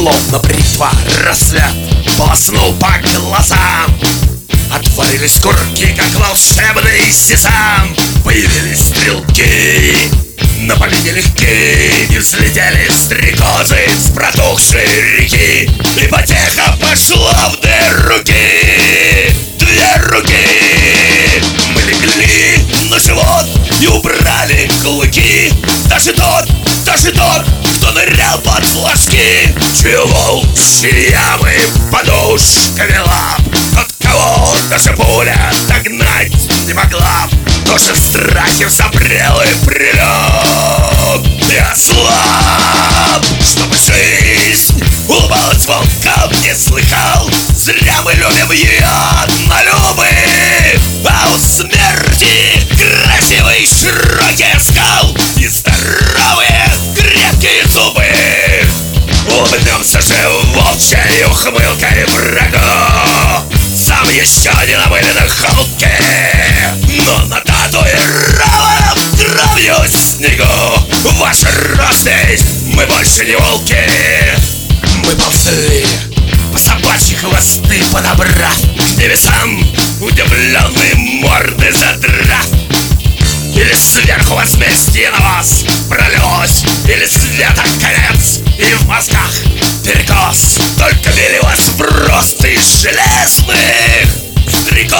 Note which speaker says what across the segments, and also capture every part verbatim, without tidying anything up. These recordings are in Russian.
Speaker 1: словно бритва, рассвет полоснул по глазам. Отворились курки, как волшебный сезам. Появились стрелки на помине легки, и взлетели стрекозы с протухшей реки. И потеха пошла в две руки, две руки. Мы легли на живот и убрали клыки. Даже тот, даже тот, кто нырял под флажки, чуял волчьи ямы подушками лап. Тот, кого даже пуля догнать не могла, тоже в страхе взапрел и прилег и ослаб. Чтобы жизнь улыбалась волкам, не слыхал. Зря мы любим ее однолюбы, а у смерти красивый широкий оскал и здоровые крепкие зубы. Улыбнемся же волчьей ухмылкой врагу. Сам еще не намылен холке, но нататуирован кровью снегу. Ваш ростись, мы больше не волки. Мы ползли по собачьи хвосты, подобрав к небесам удивленные морды задрав. Или сверху возмездие на вас пролилось, или света конец, и в мозгах перекос. Только били вас в рост из железных стрекоз.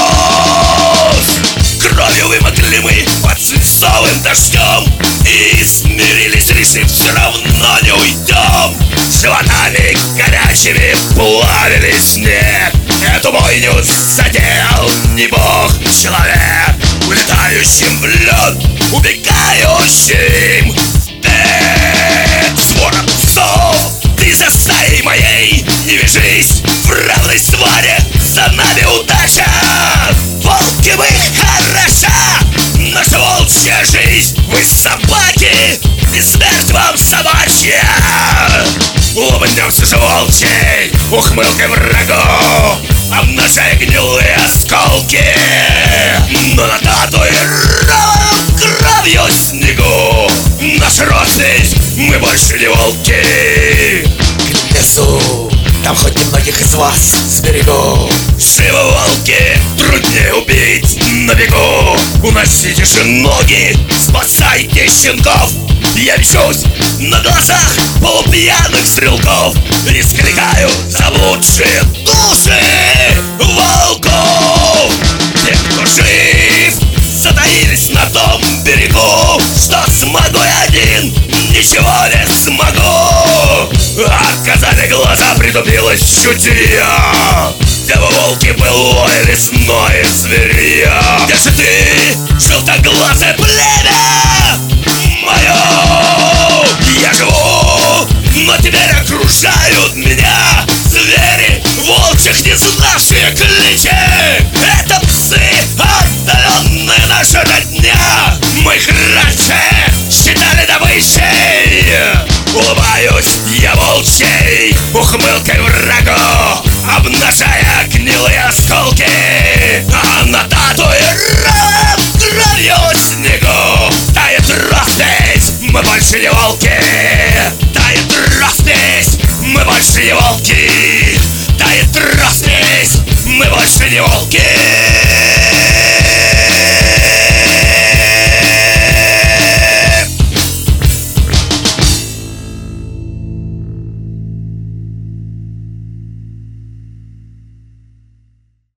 Speaker 1: Кровью вымокли мы под свинцовым дождем и смирились, решив, все равно не уйдем. Животами горячими плавили снег. Эту бойню задел не бог, человек, улетающим в лед, убегающим вперед. Свора псов, ты за стаей моей не вяжись. В равной своре за нами удача. Волки вы хороша, наша волчья жизнь. Вы собаки, и смерть вам собачья. Улыбнемся же волчьей ухмылкой врагу, обнажая гнилые осколки, но на татуированном кровью снегу. Наш род здесь, мы больше не волки. К лесу, там хоть немногих из вас сберегу. Живо волки, труднее убить на бегу. Уносите же ноги, спасайте щенков. Я мчусь на глазах полупьяных стрелков, и скликаю заблудшие души волков. Те, кто жив, затаились на том берегу. Что смогу я один, ничего не смогу. Отказали глаза, притупилось чутье. Где бы волки былое лесное зверье. Где же ты, желтоглазое племя мое? Я живу, но теперь окружают меня звери, волчьих не знавшие кличи. Это псы, отдаленная наша родня. Мы их раньше считали добычей. Улыбаюсь я волчьей ухмылкой